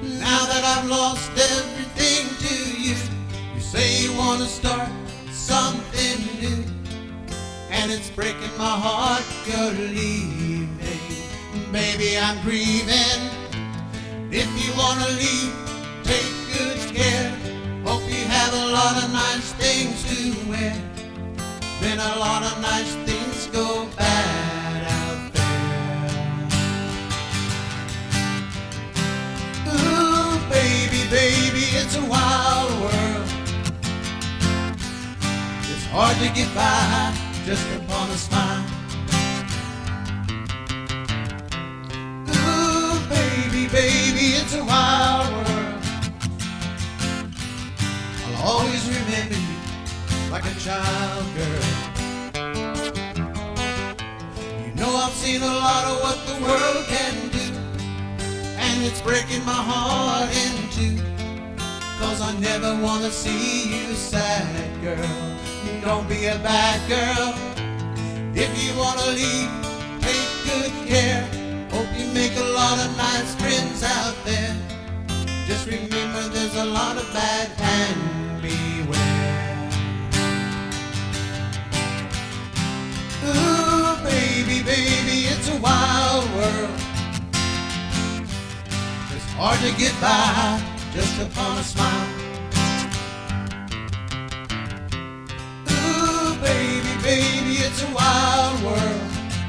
Now that I've lost everything to you, you say you want to start something new, and it's breaking my heart you're leaving. Baby, I'm grieving. If you want to leave, take good care. Hope you have a lot of nice things to wear. Then a lot of nice things go bad out there. Ooh, baby, baby, it's a wild world. It's hard to get by just upon a smile. Ooh, baby, baby, it's a wild world. I'll always remember you like a child girl. You know I've seen a lot of what the world can do, and it's breaking my heart in two, 'cause I never want to see you sad, girl. Don't be a bad girl. If you want to leave, take good care. Hope you make a lot of nice friends out there. Just remember there's a lot of bad, and beware. Ooh, baby, baby, it's a wild world. It's hard to get by just upon a smile. Ooh, baby, baby, it's a wild world.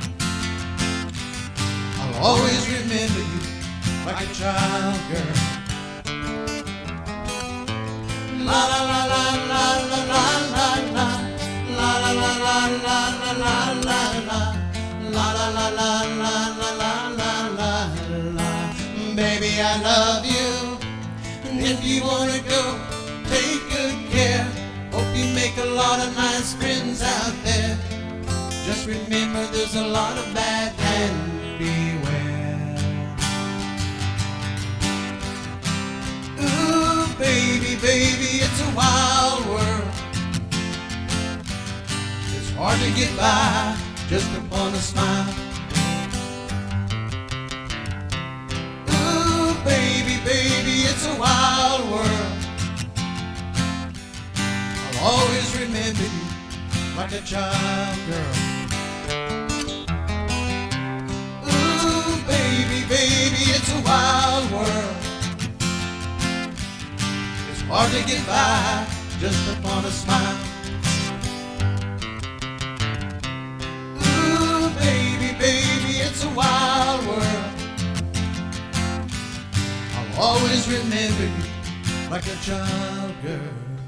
I'll always remember you like a child girl. La la la la la la la la la. La la la la la la la la la. La la la la la la la la la la. Baby, I love you. And if you wanna go, take good care. Hope you make a lot of nice friends out there. Just remember there's a lot of bad, and beware. Ooh, baby, baby, it's a wild world. It's hard to get by just upon a smile. Ooh, baby, baby, it's a wild world. I'll always remember you like a child girl. Ooh, baby, baby, it's a wild world. It's hard to get by just upon a smile. Ooh, baby, baby, it's a wild world. I'll always remember you like a child girl.